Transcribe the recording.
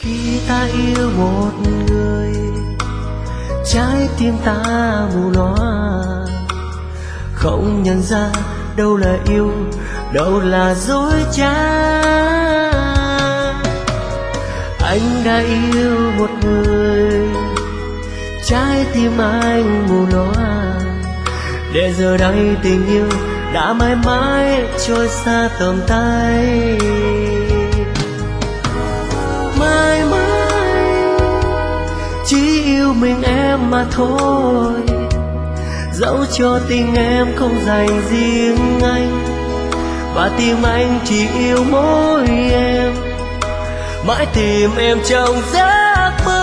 Khi ta yêu một người, trái tim ta mù loa, không nhận ra đâu là yêu, đâu là dối trá. Anh đã yêu một người, trái tim anh mù loa, để giờ đây tình yêu đã mãi mãi trôi xa tầm tay. Mãi mãi chỉ yêu mình em mà thôi, dẫu cho tình em không dành riêng anh, và tim anh chỉ yêu mỗi em, mãi tìm em trong giấc mơ.